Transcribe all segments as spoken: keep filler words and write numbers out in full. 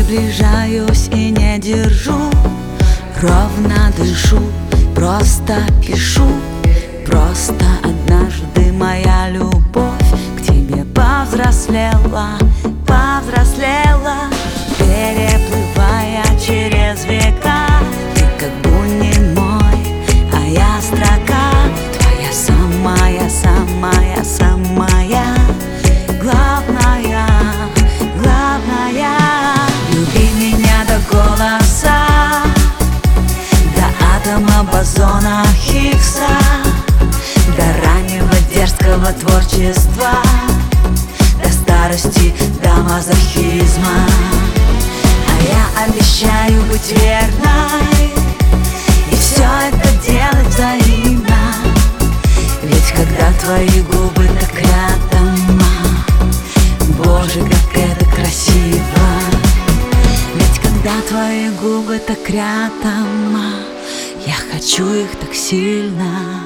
приближаюсь и не держу, ровно дышу, просто пишу. Просто однажды моя любовь к тебе повзрослела, повзрослела, переплывая через века. Ты как будто мой, а я строка твоя, самая, самая, самая главная, главная. Люби меня до голоса, до атома бозона Хиггса, до раннего дерзкого творчества, до старости, до мазохизма. А я обещаю быть верной и все это делать взаимно. Ведь когда твои губы так рядом, боже, как это красиво. Ведь когда твои губы так рядом, я хочу их так сильно.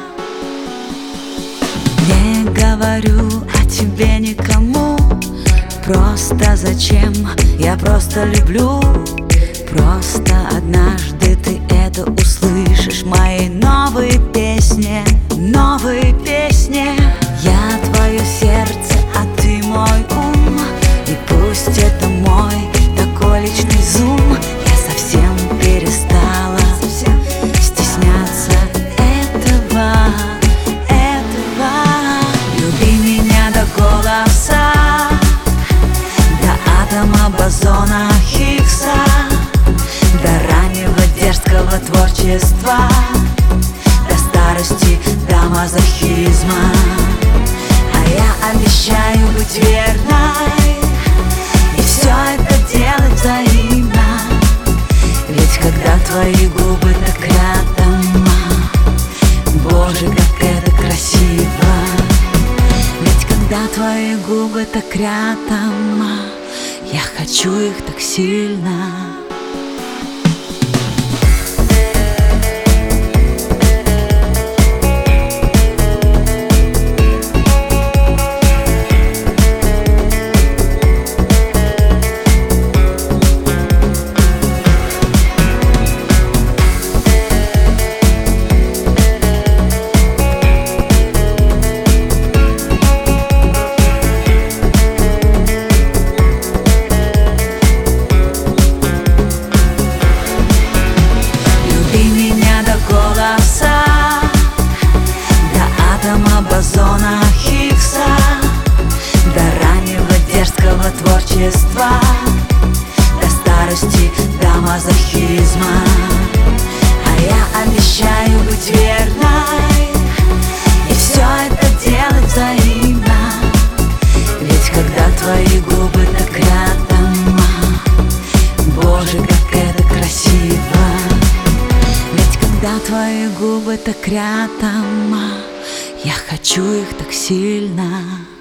Не говорю о тебе никому, просто зачем, я просто люблю. Просто однажды ты это услышишь в моей новой песне, новой песне. Я твое сердце, а ты мой ум, и пусть это мой такой личный зум. Я совсем перестала стесняться этого, этого. Люби меня до голоса, до атома бозона Хиггса, до раннего дерзкого творчества, до старости, до мазохизма. А я обещаю быть верной и все это делать взаимно. Ведь когда твои губы так рядом, боже, как это красиво. Ведь когда твои губы так рядом, я хочу их так сильно. Бозона Хиггса, до раннего дерзкого творчества, до старости, до мазохизма. А я обещаю быть верной и все это делать взаимно. Ведь когда твои губы так рядом, боже, как это красиво. Ведь когда твои губы так рядом, я хочу их так сильно.